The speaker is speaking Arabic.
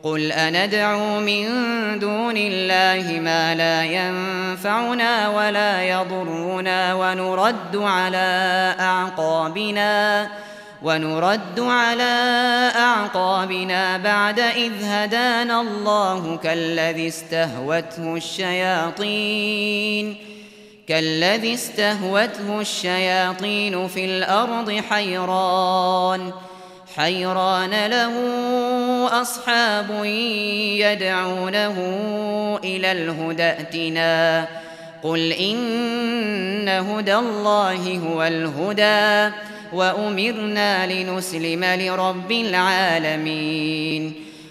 قل أندعو من دون الله ما لا ينفعنا ولا يضرنا ونرد على أعقابنا بعد إذ هدانا الله كالذي استهوته الشياطين في الأرض حيران له أصحاب يدعونه إلى الهدى ائتنا قل إن هدى الله هو الهدى وأمرنا لنسلم لرب العالمين